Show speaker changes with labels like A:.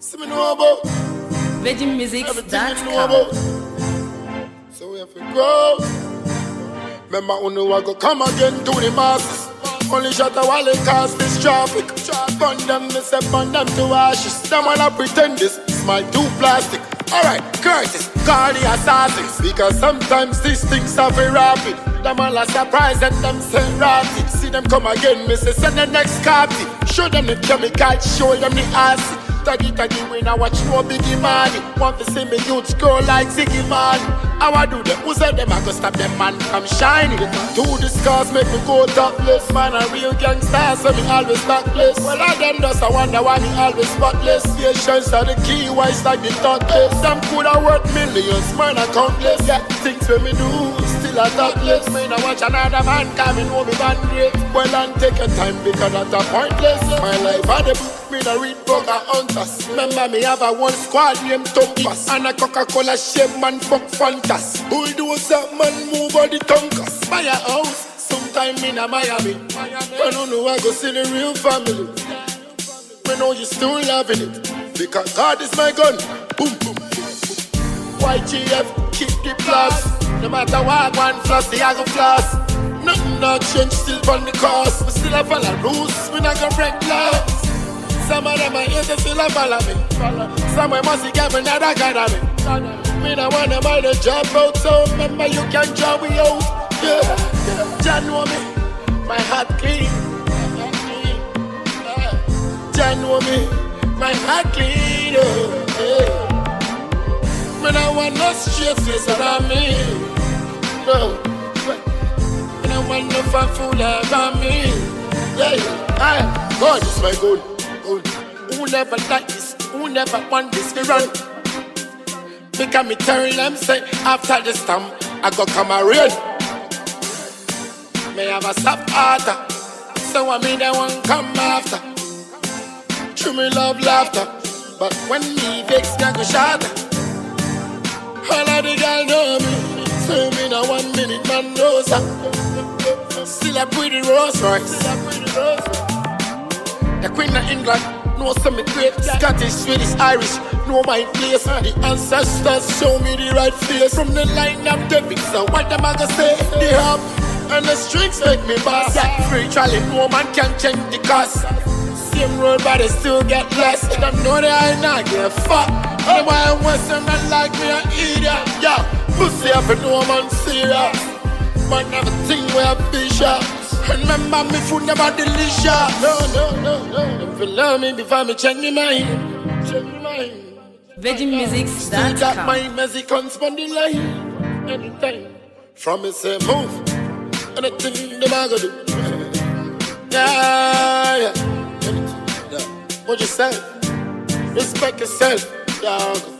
A: See me know about
B: VeggieMusics.com.
A: So we have to grow. Remember when I go come again to the masses. Only shot a while it cause this traffic. Burn them, me say burn them to ashes. Them all I pretend this smile too plastic. Alright, Curtis, call the assassins. Because sometimes these things are very rapid. Them all are surprised and them say ratty. See them come again, me say send the next copy. Show them the chemical, show them the acid. Taggy when I watch no Biggie Money. Want to see me youths grow like Ziggy Man. How I do them? Who said them? I go stop them man from shining. To the scars make me go topless. Man a real gangster, so me always stockless. Well I them just I wonder why me always spotless. Patience are the key, why it's like the thoughtless. Some coulda worth millions, mine are countless. Yeah, things when me do, still a topless. Me I watch another man coming home me man great. Well and take your time because that's a pointless. My life are the book, me no read book or hunters. Remember me have a one squad named Tumpus. And a Coca-Cola shape man fuck Fantas. Bulldozer man move on the Tonkas. Buy a house, sometime in a Miami. I don't know I go see the real family. I know you still loving it. Because God is my gun. Boom, boom, boom, boom. YGF, keep the plus. No matter what one floss, the I go floss. Nothing not change, still on the course. We still have follow rules, we not gonna break laws. Some of them are here to still follow me. Some must get another kind of me. Me don't want to buy the job out, so remember you can job me out. Yeah, Jah know me, my heart clean. Jah know me, my heart clean. Me don't want no straight face around me. No, me don't want no fat food around me. Yeah, God is my goal. Who never like this? Who never want this to run? Because me tell them say after the storm I go come a rain. Me have a soft heart, so I mean they won't come after. True me love laughter, but when me vex me I go shatter. All of the girls know me, so me no 1 minute man knows her. Still a pretty Rolls Royce. The Queen of England, know some me great. Scottish, Swedish, Irish, know my place. The ancestors show me the right face. From the line of David, so what am I gonna say? The harp and the strings make me boss. Yeah, spiritually, no man can change the cost. Same road, but they still get less. Them know that I not give a fuck. And why I'm Western and like me an idiot. Yeah, pussy up and no man serious. Man never think we're bishop. Remember me food never delicious. No. If you love me before me change my mind.
B: VeggieMusics.com.
A: Still got my Mexicans on the line. Anytime. From me say move. Anything them I go do. Yeah. Anything. What you say? Respect yourself. Yeah.